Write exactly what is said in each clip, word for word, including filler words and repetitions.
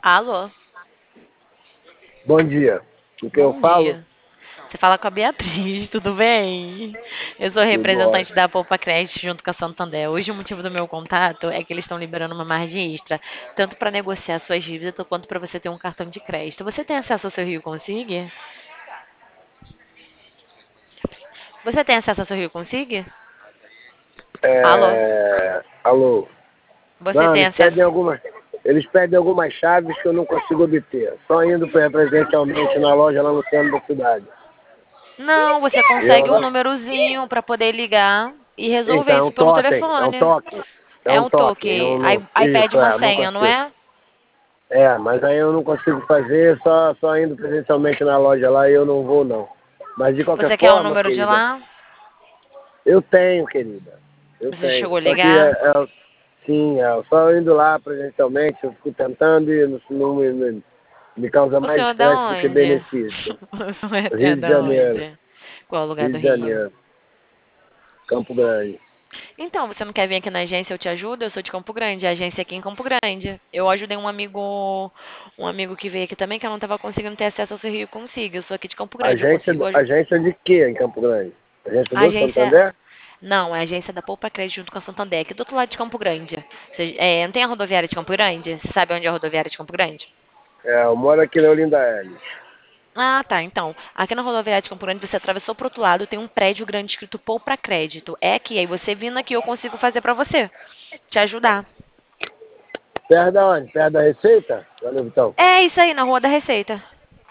Alô, Bom dia. O que eu bom falo? dia. Você fala com a Beatriz, tudo bem? Eu sou Tudo representante ótimo. da Poupa Crédito junto com a Santander. Hoje o motivo do meu contato é que eles estão liberando uma margem extra, tanto para negociar suas dívidas quanto para você ter um cartão de crédito. Você tem acesso ao seu Rio Consigue? Você tem acesso ao seu Rio Consigue? Alô, É... Alô? você Não, tem eles acesso? pedem algumas. Eles pedem algumas chaves que eu não consigo obter. Só indo pre- presencialmente na loja lá no centro da cidade. Não, você Eu consegue um não... númerozinho para poder ligar e resolver Então, é isso um pelo totem. É um telefone. toque. É É um um toque. toque. Eu Aí, não... aí pede Isso, uma é, eu não senha, não consigo. é? É, mas aí eu não consigo fazer só, só indo presencialmente na loja lá e eu não vou não. Mas de qualquer Você quer o forma, número de querida, lá? eu tenho, querida. Eu Você tenho. chegou a Só que é, ligar? é- sim, é, só indo lá presencialmente, eu fico tentando e não, não me, me- me causa O mais senhor é da estresse do que onde? benefício. O senhor é Rio de da Janeiro, onde? Qual lugar Rio do de Rio? Janeiro, Campo Grande. Então, você não quer vir aqui na agência, eu te ajudo? Eu sou de Campo Grande, a agência é aqui em Campo Grande. Eu ajudei um amigo, um amigo que veio aqui também, que eu não estava conseguindo ter acesso ao seu Rio Consigo. Eu sou aqui de Campo Grande, eu Agência, consigo ajudar. agência de quê em Campo Grande? Agência A do agência. Santander? Não, é a agência da Poupa Crédito junto com a Santander, aqui do outro lado de Campo Grande. Você, é, não tem a rodoviária de Campo Grande? Você sabe onde é a rodoviária de Campo Grande? É, eu moro aqui na Olinda L. Ah, tá. Então, aqui na rodoviária de Campo Grande, você atravessou pro outro lado, tem um prédio grande escrito Poupa Crédito. É aqui, aí você vindo aqui eu consigo fazer pra você, te ajudar. Perto da onde? Perto da Receita? Valeu, Vitão. É isso aí, na Rua da Receita.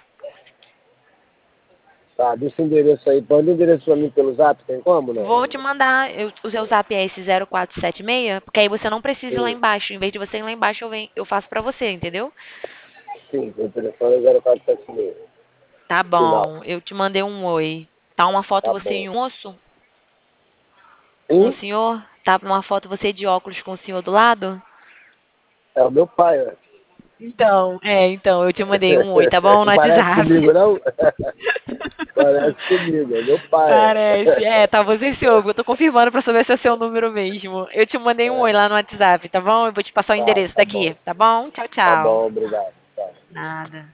Tá, deixa o endereço aí. Manda o endereço pra mim pelo zap, tem como, não? Vou te mandar, eu, o seu zap é esse zero quatro sete seis, porque aí você não precisa ir lá Sim, embaixo. Em vez de você ir lá embaixo, eu, venho, eu faço pra você, entendeu? sim, meu telefone é zero quatro sete seis. Tá Final. bom, eu te mandei um oi. Tá uma foto Tá você bom. e um moço? Um Hum? senhor? Tá uma foto você de óculos com o senhor do lado? É o meu pai, né? Então, é, então, eu te mandei um oi, tá bom? No Não parece WhatsApp. comigo, não? Parece comigo, é meu pai. Parece. É, tá você e seu. Eu tô confirmando pra saber se é seu número mesmo. Eu te mandei um oi É, lá no WhatsApp, tá bom? Eu vou te passar o tá, endereço tá bom. daqui, tá bom? Tchau, Tá tchau. bom, obrigado. Tá. Nada.